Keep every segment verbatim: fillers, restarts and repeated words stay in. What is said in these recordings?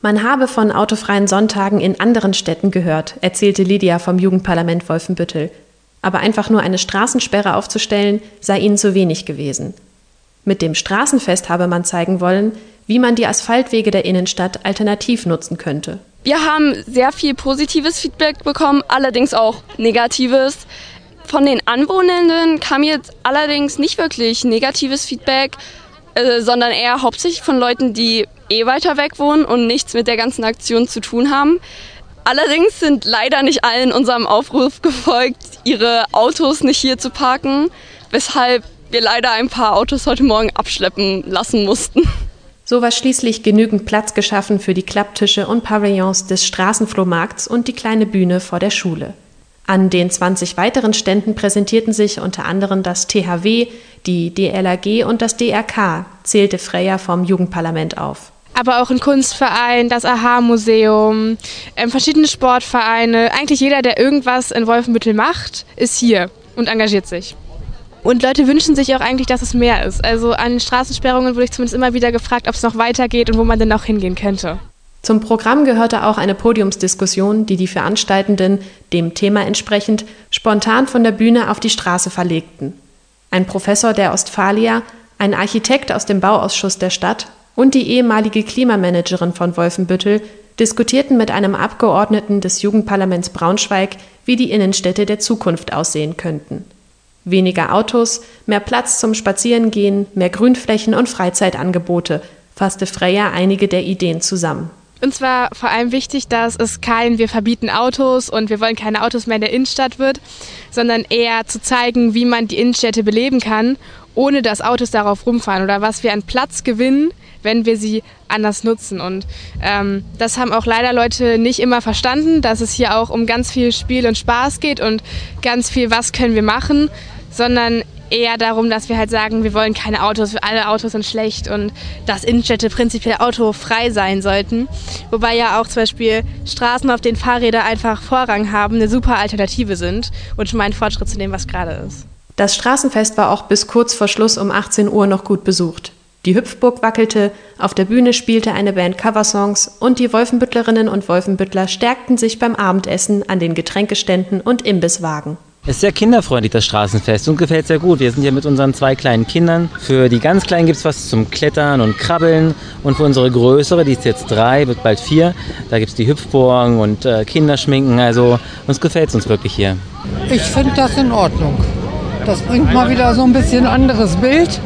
Man habe von autofreien Sonntagen in anderen Städten gehört, erzählte Lydia vom Jugendparlament Wolfenbüttel. Aber einfach nur eine Straßensperre aufzustellen, sei ihnen zu wenig gewesen. Mit dem Straßenfest habe man zeigen wollen, wie man die Asphaltwege der Innenstadt alternativ nutzen könnte. Wir haben sehr viel positives Feedback bekommen, allerdings auch negatives. Von den Anwohnenden kam jetzt allerdings nicht wirklich negatives Feedback, äh, sondern eher hauptsächlich von Leuten, die eh weiter weg wohnen und nichts mit der ganzen Aktion zu tun haben. Allerdings sind leider nicht allen unserem Aufruf gefolgt, ihre Autos nicht hier zu parken, weshalb wir leider ein paar Autos heute Morgen abschleppen lassen mussten. So war schließlich genügend Platz geschaffen für die Klapptische und Pavillons des Straßenflohmarkts und die kleine Bühne vor der Schule. An den zwanzig weiteren Ständen präsentierten sich unter anderem das T H W, die D L R G und das D R K, zählte Freya vom Jugendparlament auf. Aber auch ein Kunstverein, das A-Ha-Museum, ähm, verschiedene Sportvereine. Eigentlich jeder, der irgendwas in Wolfenbüttel macht, ist hier und engagiert sich. Und Leute wünschen sich auch eigentlich, dass es mehr ist. Also an den Straßensperrungen wurde ich zumindest immer wieder gefragt, ob es noch weitergeht und wo man denn auch hingehen könnte. Zum Programm gehörte auch eine Podiumsdiskussion, die die Veranstaltenden, dem Thema entsprechend, spontan von der Bühne auf die Straße verlegten. Ein Professor der Ostfalia, ein Architekt aus dem Bauausschuss der Stadt und die ehemalige Klimamanagerin von Wolfenbüttel diskutierten mit einem Abgeordneten des Jugendparlaments Braunschweig, wie die Innenstädte der Zukunft aussehen könnten. Weniger Autos, mehr Platz zum Spazierengehen, mehr Grünflächen und Freizeitangebote, fasste Freya einige der Ideen zusammen. Uns war vor allem wichtig, dass es kein wir verbieten Autos und wir wollen keine Autos mehr in der Innenstadt wird, sondern eher zu zeigen, wie man die Innenstädte beleben kann, ohne dass Autos darauf rumfahren oder was wir an Platz gewinnen, wenn wir sie anders nutzen. Und ähm, das haben auch leider Leute nicht immer verstanden, dass es hier auch um ganz viel Spiel und Spaß geht und ganz viel, was können wir machen, sondern eher darum, dass wir halt sagen, wir wollen keine Autos, alle Autos sind schlecht und dass Innenstädte prinzipiell autofrei sein sollten. Wobei ja auch zum Beispiel Straßen, auf denen Fahrräder einfach Vorrang haben, eine super Alternative sind und schon mal ein Fortschritt zu dem, was gerade ist. Das Straßenfest war auch bis kurz vor Schluss um achtzehn Uhr noch gut besucht. Die Hüpfburg wackelte, auf der Bühne spielte eine Band Coversongs und die Wolfenbüttlerinnen und Wolfenbüttler stärkten sich beim Abendessen an den Getränkeständen und Imbisswagen. Es ist sehr kinderfreundlich, das Straßenfest, und gefällt sehr gut. Wir sind hier mit unseren zwei kleinen Kindern. Für die ganz Kleinen gibt es was zum Klettern und Krabbeln. Und für unsere Größere, die ist jetzt drei, wird bald vier, da gibt es die Hüpfburgen und äh, Kinderschminken. Also uns gefällt es uns wirklich hier. Ich finde das in Ordnung. Das bringt mal wieder so ein bisschen anderes Bild.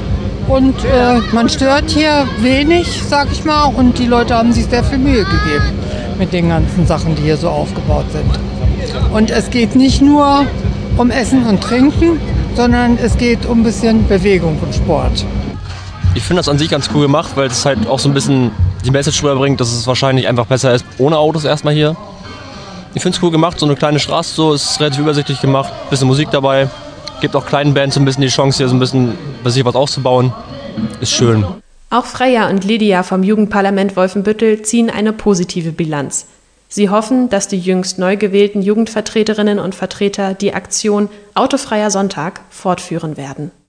Und äh, man stört hier wenig, sag ich mal. Und die Leute haben sich sehr viel Mühe gegeben mit den ganzen Sachen, die hier so aufgebaut sind. Und es geht nicht nur um Essen und Trinken, sondern es geht um ein bisschen Bewegung und Sport. Ich finde das an sich ganz cool gemacht, weil es halt auch so ein bisschen die Message rüberbringt, dass es wahrscheinlich einfach besser ist ohne Autos erstmal hier. Ich finde es cool gemacht, so eine kleine Straße, so ist relativ übersichtlich gemacht, bisschen Musik dabei. Gibt auch kleinen Bands so ein bisschen die Chance, hier so ein bisschen bei sich was aufzubauen. Ist schön. Auch Freya und Lydia vom Jugendparlament Wolfenbüttel ziehen eine positive Bilanz. Sie hoffen, dass die jüngst neu gewählten Jugendvertreterinnen und Vertreter die Aktion Autofreier Sonntag fortführen werden.